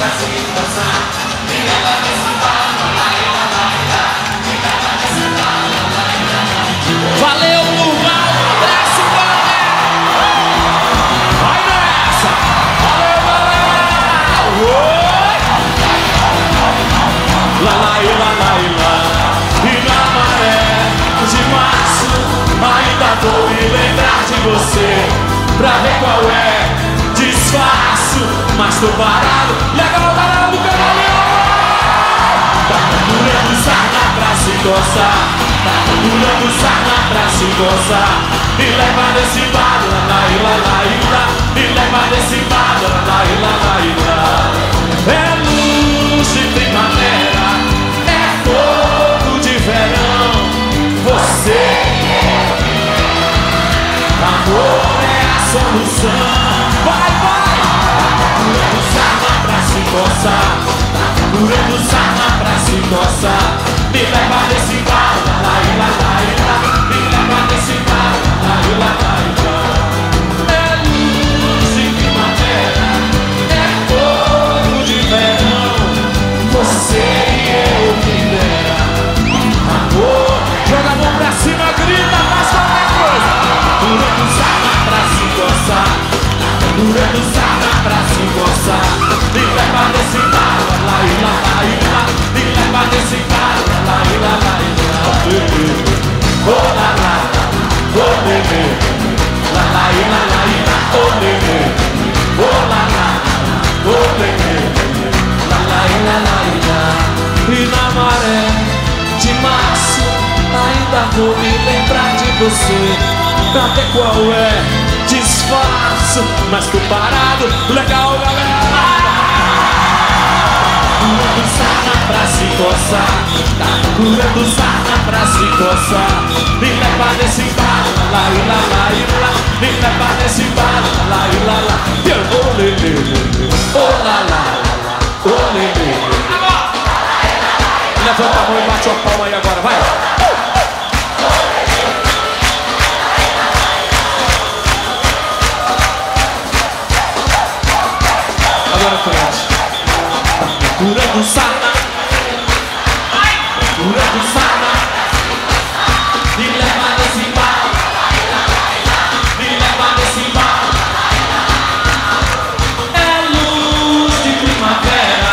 Valeu, Luval, abraço, galera! Vai nessa! Valeu, galera! Lá, lá, e lá, lá, e lá. E na maré de março ainda vou me lembrar de você, pra ver qual é. Disfarço, mas tô parado. Legal, galera do Canaleão! Tá procurando sarna pra se coçar. Tá procurando sarna pra se coçar. Me leva nesse bar, lá, lá, e lá, lá, e lá. Me leva nesse bar, lá, lá, e lá, lá, e lá. É luz de primavera, é fogo de verão. Você, amor é a solução. Vai, vai! Tá procurando sarna pra se coçar. Tá procurando sarna pra se coçar. Me leva nesse bar, lá, lá, e lá, lá, e lá. Me leva nesse bar, lá, e lá, lá, e lá. É luz de primavera, é fogo de verão. Você e eu que dera. Amor, joga a mão pra cima, grita, faz qualquer coisa. Procurando sarna pra se coçar. Procurando sarna pra se coçar. Me leva nesse bar, lá, e lá, lá, e lá. Me leva nesse bar, lá, e lá, lá, e lá. Oh, lá, lá, oh, bebê. Lá, lá, e lá, lá, e lá, oh, bebê. Oh, lá, lá, oh, bebê. Lá, lá, e lá, lá, e lá. E na maré de março ainda vou me lembrar de você, pra ver qual é. Disfarço, mas tô parado. Legal, galera! Procurando sarna pra se coçar. Tá procurando sarna pra se coçar. Me leva nesse bar, lá, e lá, lá, e lá. Me leva nesse bar, lá, e lá, lá. E eu vou lelê, oh, lá, lá, oh, lelê. Levanta a mão e bate a palma aí agora, vai! Agora frente. Procurando sarna. Procurando sarna. Me leva nesse bar. Me leva nesse bar. É luz de primavera.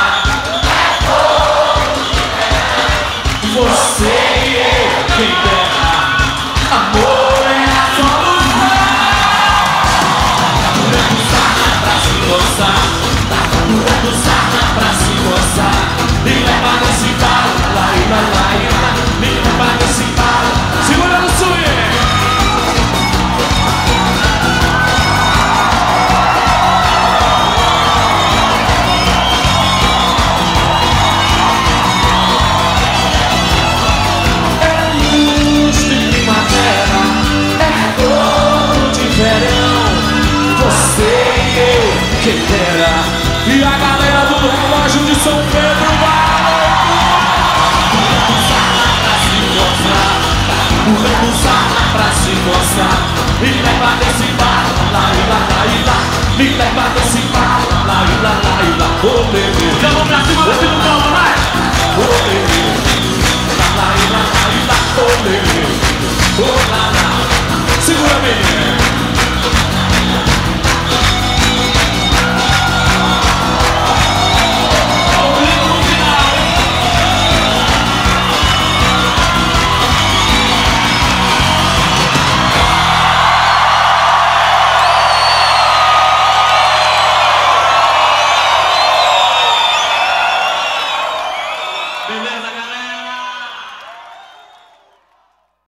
Você e eu, quem dera. Amor é a solução. Procurando sarna pra se coçar. Procurando sarna pra se coçar. Me leva nesse bar, lá, e lá, lá, e lá. Me leva nesse bar. Segura no swing. É luz de primavera, é fogo de verão. Você e eu, quem dera. E a galera do relógio de São Pedro vai! Procurando sarna pra se coçar. Procurando sarna pra se coçar. Me leva nesse bar, lá, e lá, lá, e lá. Me leva nesse bar, lá, e lá, lá, e lá.